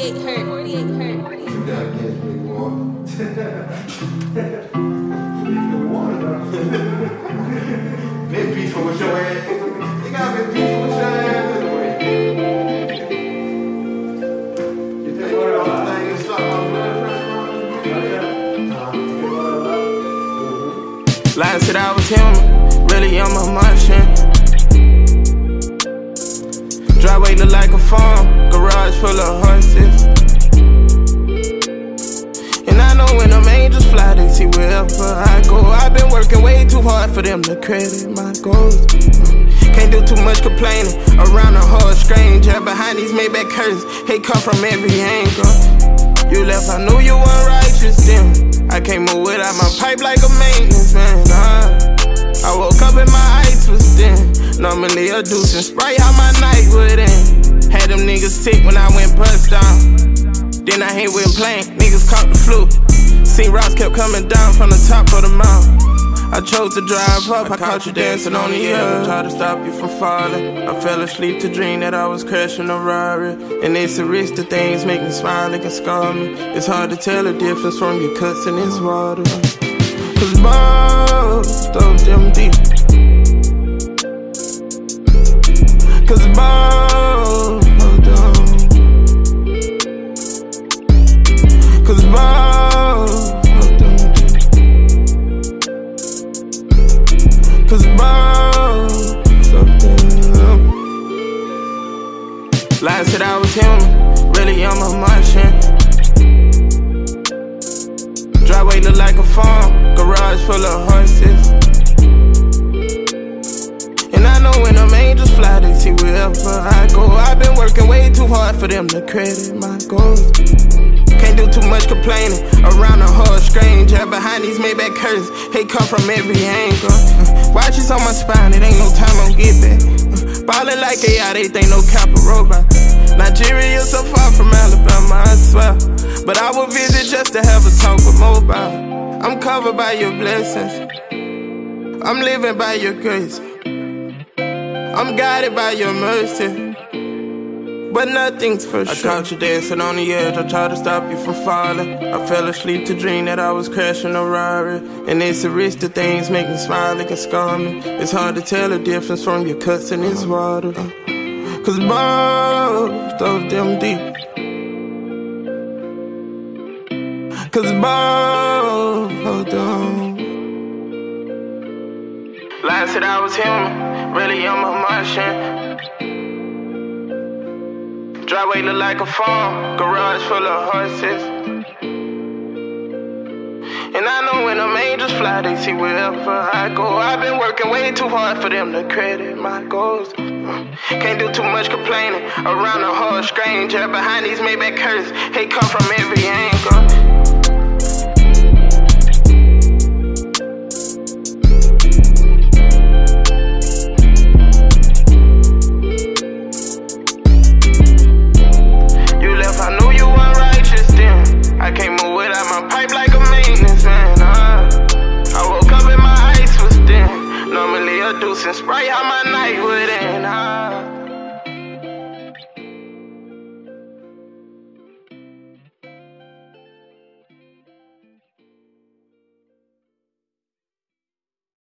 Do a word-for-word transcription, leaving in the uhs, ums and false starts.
forty-eight hurt, forty-eight hurt. You gotta catch me, boy. Beefing with water, though. Been beefing with your ass. You gotta be beefing with your ass anyway. You think one of those things stop my blood pressure? Lies said I was him, really I'm a Martian. Driveway look like a farm, garage full of horses. And I know when them angels fly, they see wherever I go. I've been working way too hard for them to credit my goals. Can't do too much complaining around a whole stranger. Behind these Maybach curtains, hate come from every angle. You left, I knew you weren't righteous then. I can't move without my pipe like a maintenance man. uh. I woke up and my ice was thin. Normally a deuce and Sprite, how my night would end. Had them niggas sick when I went bust down. Then I hate with playing, niggas caught the flu. Seen rocks kept coming down from the top of the mountain. I chose to drive up, I, I caught you dancing on the air. Tried to stop you from falling. I fell asleep to dream that I was crashing a Rari. And it's a risk that things make me smile, it can scar me. It's hard to tell the difference from your cuts in this water. Cause both of them deep. Cause both of them. Cause both of them deep. Cause both of them. Lies said I was him, really I'm a Martian. Driveway look like a farm, garage full of horses. And I know when them angels fly, they see wherever I go. I've been working way too hard for them to credit my goals. Can't do too much complaining around a whole stranger. Behind these Maybach curtains, hate come from every angle. uh, Watches on my spine, it ain't no time on get back. uh, Ballin' like A I, they think no cap a robot. Nigeria so far from Alabama, I swear. But I will visit just to have a talk with mobile. I'm covered by your blessings. I'm living by your grace. I'm guided by your mercy. But nothing's for I sure. I caught you dancing on the edge. I tried to stop you from falling. I fell asleep to dream that I was crashing a Rari. And it's a risk that things make me smile, it can scar me. It's hard to tell the difference from your cuts in this water. Cause both of them deep. Cause both of them. Lies said I was him, really I'm a Martian. Driveway look like a farm, garage full of horses. And I know when them angels fly, they see wherever I go. I've been working way too hard for them to credit my goals. Can't do too much complaining around a whole stranger. Behind these Maybach curtains, hate come from every angle. I can't move without my pipe like a maintenance man. uh. I woke up and my ice was thin. Normally a deuce and Sprite, how my night would end. uh.